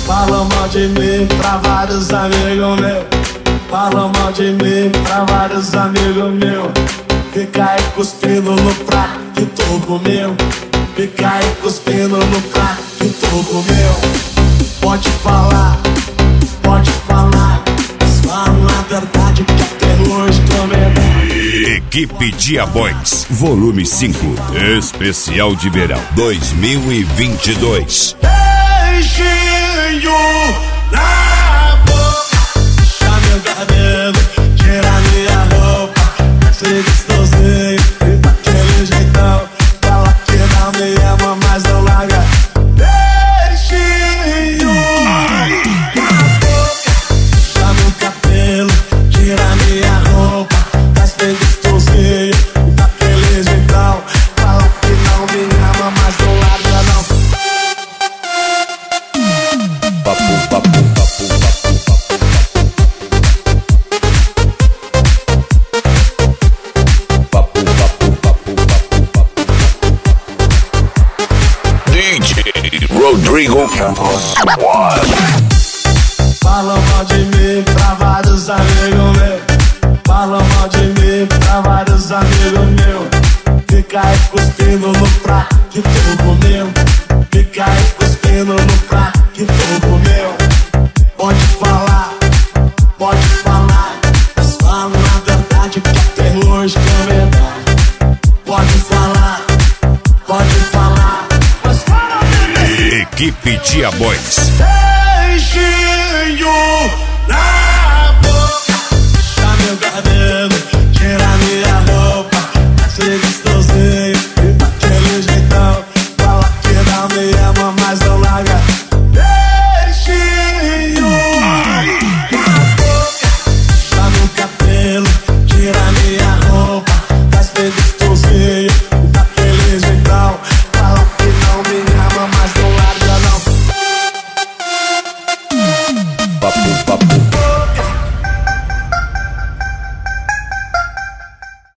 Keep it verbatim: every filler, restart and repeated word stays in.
Falam mal de mim pra vários amigos meus. Falam mal de mim pra vários amigos meus. Fica aí cuspindo no prato que tu comeu. Fica aí cuspindo no prato que tu comeu. Pode falar, pode falar, mas falam a verdade que até hoje também. Equipe Diabois, volume cinco, especial de verão dois mil e vinte e dois. Beijinho na boca, puxa meu cabelo, tira minha roupa, se gostosinho, daquele jeitão, fala que não me ama, mas não larga. Beijinho na boca, puxa meu cabelo, tira minha roupa, se gostosinho, daquele jeitão, fala que não me ama, mas não larga não. Papo, papo, papo, papo, papo, papo, papo, papo, papo. D J Rodrigo Campos. Falam mal de mim pra vários amigos meus. Falam mal de mim pra vários amigos meus. Fica aí cuspindo no prato que tu comeu. Fica aí cuspindo no prato que tu comeu. Pode falar, pode falar, mas falam a verdade que até hoje que é verdade. Pode falar, pode falar, mas fala a verdade. Equipe Diabois. Beijinho na boca, puxa meu cabelo,